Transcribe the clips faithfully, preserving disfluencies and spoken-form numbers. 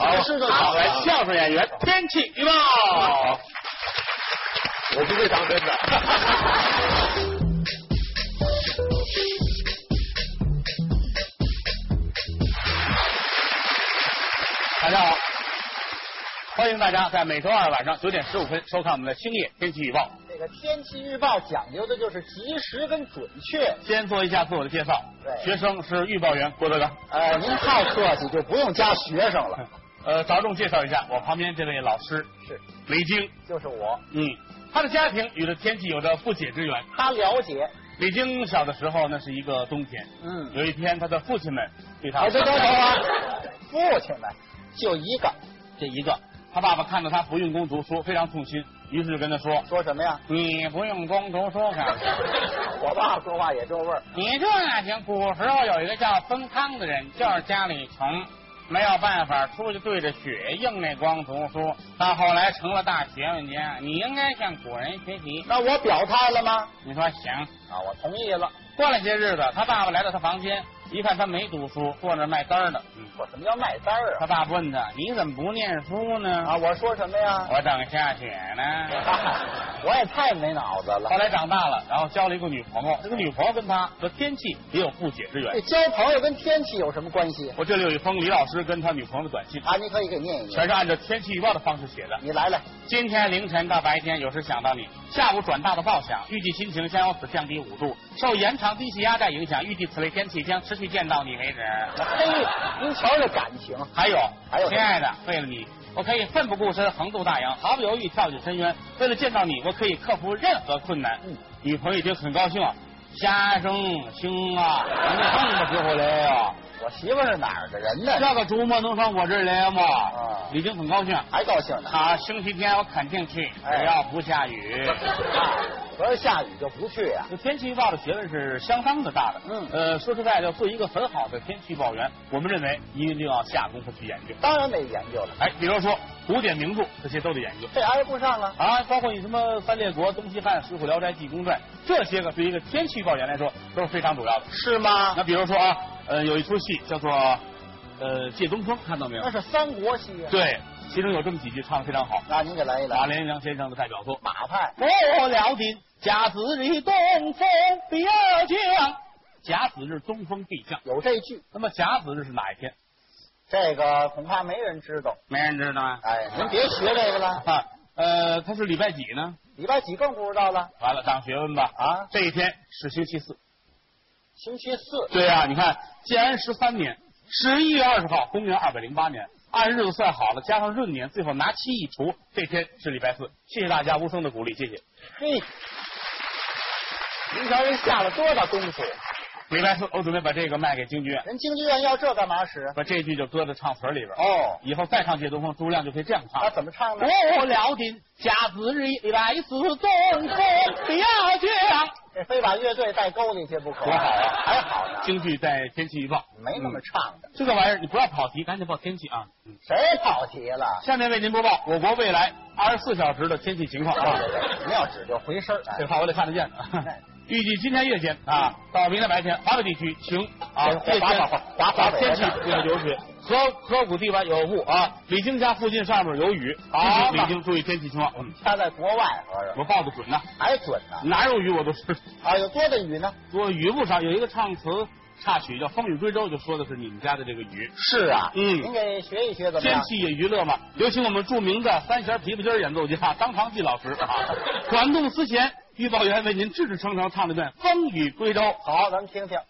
好， 是的， 好，来相声演员天气预报。 我不会当真的。 大家好，欢迎大家在每周二晚上九点十五分收看我们的星夜天气预报。 这个天气预报讲究的就是及时跟准确。 先做一下自我的介绍， 对， 学生是预报员郭德纲。 呃，您太客气，就不用加学生了。 呃，着重介绍一下，我旁边这位老师是李菁， 就是我。 嗯，他的家庭与这天气有着不解之缘。 他了解。 李菁小的时候，那是一个冬天。 嗯， 有一天，他的父亲们对他， 哎，等等等会儿，父亲们就一个， 这一个，他爸爸看到他不用功读书，非常痛心，于是就跟他说：“ 说什么呀？ 你不用功读书干什么？” 我爸说话也这味儿。 你这哪行？古时候有一个叫封康的人，就是家里穷，没有办法出去对着雪硬那光读书，到后来成了大学问家。你应该向古人学习。 那我表态了吗？ 你说行啊，我同意了。 过了些日子，他爸爸来到他房间，一看他没读书，坐那卖单的。 嗯，我什么叫卖单儿啊？ 他爸爸问他：“你怎么不念书呢？” 啊，我说什么呀？ 我等下雪呢。 我也太没脑子了。 后来长大了，然后交了一个女朋友，这个女朋友跟他和天气也有不解之缘。 这交朋友跟天气有什么关系？ 我这里有一封李老师跟他女朋友的短信啊，你可以给念一念。 全是按照天气预报的方式写的。 你来来。 今天凌晨到白天有时想到你，下午转大的暴响，预计心情将由此降低五度。受延长低气压带影响，预计此类天气将持续见到你为止。 嘿，您瞧这感情。 还有， 还有， 亲爱的，为了你，我可以奋不顾身横渡大洋，毫不犹豫跳进深渊。为了见到你，我可以克服任何困难。嗯，女朋友已经很高兴了。先生行啊，你什么时候来呀？ 我媳妇是哪儿的人呢？ 这个周末能上我这儿来吗？啊，李菁很高兴， 还高兴呢。 啊，星期天我肯定去，只要不下雨。 啊，可是下雨就不去呀、啊。 这天气预报的学问是相当的大的。嗯，呃，说实在的，要做一个很好的天气预报员，我们认为一定要下功夫去研究。 当然得研究了。 哎，比如说古典名著，这些都得研究。 这挨不上啊！ 啊，包括你什么三列国、东西汉、水浒、聊斋、济公传，这些个对一个天气预报员来说都是非常主要的。 是吗？ 那比如说啊，呃，有一出戏叫做呃《借东风》，看到没有？ 那是三国戏啊。 对，其中有这么几句唱的非常好。 那您给来一来。 马连良先生的代表作《 马派》。 我了定甲子日东风必降，甲子日东风必降， 有这句。 那么甲子日是哪一天？ 这个恐怕没人知道。 没人知道啊？ 哎，您别学这个了。 啊，呃，它是礼拜几呢？ 礼拜几更不知道了。 完了，长学问吧。 啊， 这一天是星期四。 星期四。 对啊，你看，建安十三年十一月二十号，公元二百零八年，按日子算好了，加上闰年，最后拿七一除，这天是礼拜四。谢谢大家无声的鼓励，谢谢。 嘿，您瞧人下了多大功夫。 礼拜四，我准备把这个卖给京剧院。 人京剧院要这干嘛使？ 把这句就搁在唱词里边。 哦， 以后再唱《借东风》，诸葛亮就可以这样唱。 那怎么唱呢？ 我了定甲子日礼拜四，东风必降。 这非把乐队带沟里去不可。 多好啊， 还好呢。 京剧带天气预报， 没那么唱的。 嗯、这个玩意儿你不要跑题，赶紧报天气啊！ 嗯、谁跑题了？ 下面为您播报我国未来二十四小时的天气情况啊！ 对对对，您要指就回声， 这话我得看得见的。预计今天夜间啊，到明天白天，华北地区晴啊，夜间华华天气有雪，河河谷地湾有雾啊，李菁家附近上面有雨。好，李菁注意天气情况。 嗯，他在国外合着我报的准呢， 还准呢。 哪有雨我都知道啊，有多大雨呢？ 多雨不少，有一个唱词插曲叫《风雨归舟》，就说的是你们家的这个雨。 是啊， 嗯， 您给学一学怎么样？ 天气也娱乐嘛，有请我们著名的三弦琵琶筋演奏家张长记老师啊，转动思前。预报员为您志志诚诚唱了一段《风雨归舟》。 好，咱们听听。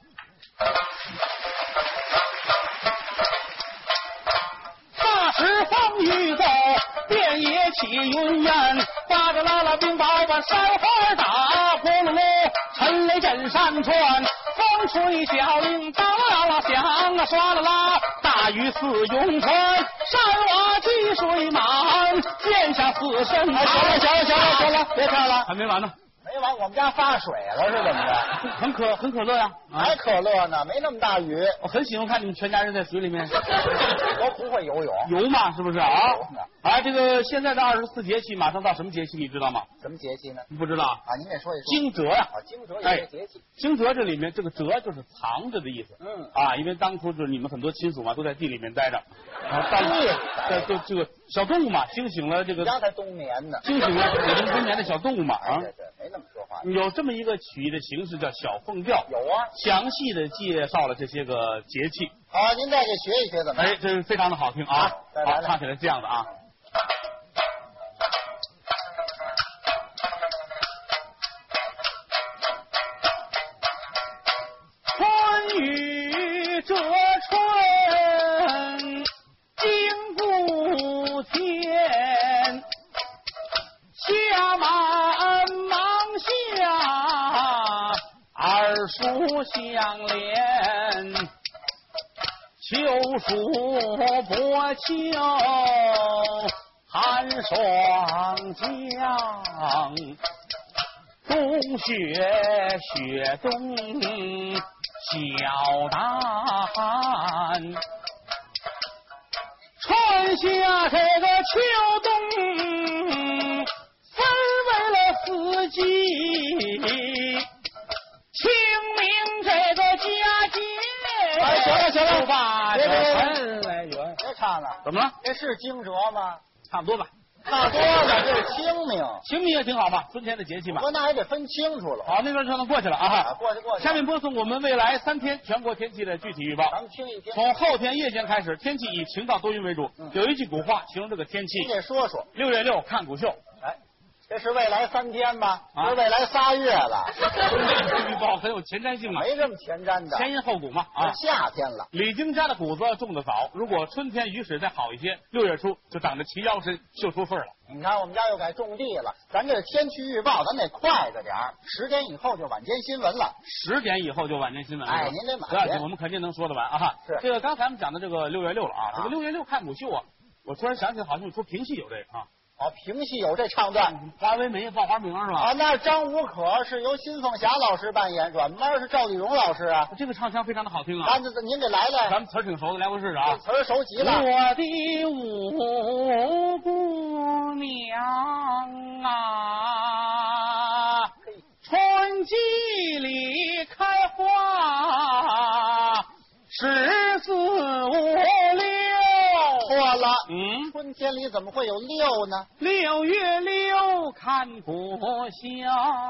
那时风雨走，遍野起云烟，刮着啦啦冰雹把山花打，轰隆隆沉雷震山川，风吹小铃哒啦啦响啊，唰啦啦大雨似涌泉，山洼积水满，溅下四身。 哎，行了行了行了行了，别唱了， 还没完呢。 没往我们家发水了是怎么着？ 很可很可乐呀， 还可乐呢，没那么大雨。 我很喜欢看你们全家人在水里面我不会游泳， 游嘛，是不是啊？啊，这个现在的二十四节气马上到什么节气你知道吗？ 什么节气呢？ 你不知道啊？您给说一说。 惊蛰呀！ 啊，惊蛰有个节气。 惊蛰这里面这个蛰就是藏着的意思。 嗯。 啊，因为当初就是你们很多亲属嘛都在地里面待着，啊，到这这这个小动物嘛惊醒了这个。 家才冬眠呢。 惊醒了普通冬眠的小动物嘛啊。 对对，没那么说话。 有这么一个曲艺的形式叫小凤调。 有啊。详细的介绍了这些个节气。 好，您再给学一学怎么样？ 哎，这是非常的好听啊！好，唱起来这样的啊。春雨折春，经不天，夏满芒夏，二树相连。秋暑薄秋，寒霜降，冬雪雪冬，小大寒。春夏这个秋冬，分为了四季。清明这个佳节。 哎，行了行了， 把别别来源别唱了， 怎么了？ 这是惊蛰吗？ 差不多吧， 差多了，这是清明。 清明也挺好吧，春天的节气嘛。 不过那还得分清楚了。 好，那边就能过去了啊！ 啊过去过去。 下面播送我们未来三天全国天气的具体预报。 咱们听一听。 从后天夜间开始，天气以晴到多云为主。 嗯、 有一句古话形容这个天气。 你得说说。 六月六看谷秀。 哎。这是未来三天吧？ 啊， 是未来仨月了。 预报很有前瞻性嘛？ 没这么前瞻的， 前因后果嘛。啊， 夏天了。 李菁家的谷子种得早，如果春天雨水再好一些，六月初就长得齐腰深，秀出穗了。 你看我们家又改种地了，咱这天气预报咱得快着点儿，十点以后就晚间新闻了。 十点以后就晚间新闻了。 哎，您得不要紧，我们肯定能说得完啊。 是这个刚才我们讲的这个六月六了啊， 啊这个六月六看谷秀啊，我突然想起来，好像说评戏有这个啊。 哦，评戏有这唱段， 花为媒报花名是吧？ 啊，那张无可是由辛凤霞老师扮演，阮妈是赵丽蓉老师啊。 这个唱腔非常的好听啊。 咱这您给来来， 咱们词儿挺熟的，来回试试啊。 词儿熟极了。 我的五姑娘啊，春季里开花，十四五六。 错了， 嗯， 春天里怎么会有六呢？ 六月六看谷秀，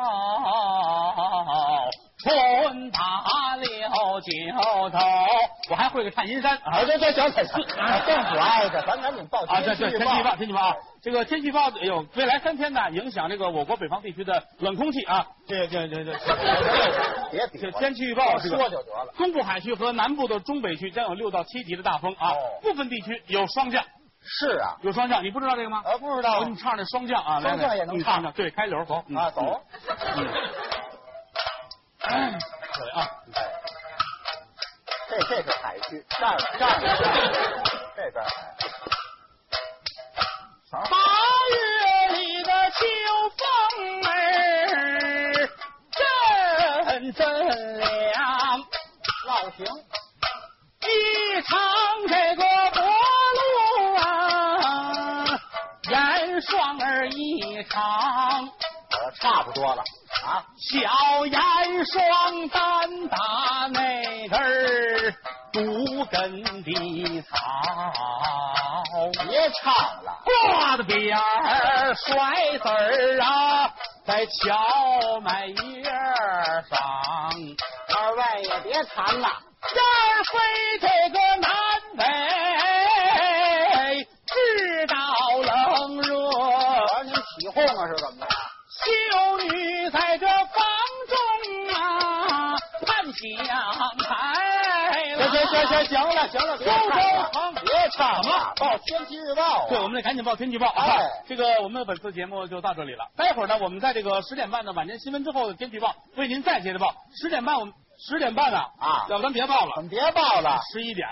春打六九头。我还会个唱银山啊，对对，行行行，更不挨着，咱赶紧报啊！ 天气预报。 对对，天气预报，天气预报啊！这个天气预报，哎呦，未来三天呢，影响这个我国北方地区的冷空气啊。这这这这， 别比， 这天气预报说就得了。 中部海区和南部的中北区将有六到七级的大风啊，部分地区有霜降。 是啊， 有霜降，你不知道这个吗？ 呃，不知道。 我给你唱这霜降啊， 霜降也能唱唱。对，开柳走啊，走。 嗯。哎，对啊。 这这是海区，这儿这儿这边。 八月里的秋风儿阵阵凉， 老停。 一场这个薄露啊，严霜儿一场。 呃，差不多了啊。 小严霜单打那根儿独根的草， 别唱了。 挂的边儿甩子儿啊，在荞麦叶上。 二位也别弹了。 燕儿飞这个南北，知道冷热。 我让您起哄啊，是怎么着？ 秀女在这房中啊，盼香开了。 行行行行了行了，别唱了，别唱了，报天气预报。 对，我们得赶紧报天气预报啊！ 哎， 这个我们本次节目就到这里了。待会儿呢，我们在这个十点半的晚间新闻之后的天气预报为您再接着报。十点半我们十点半呢啊，要不咱别报了， 咱别报了， 十一点。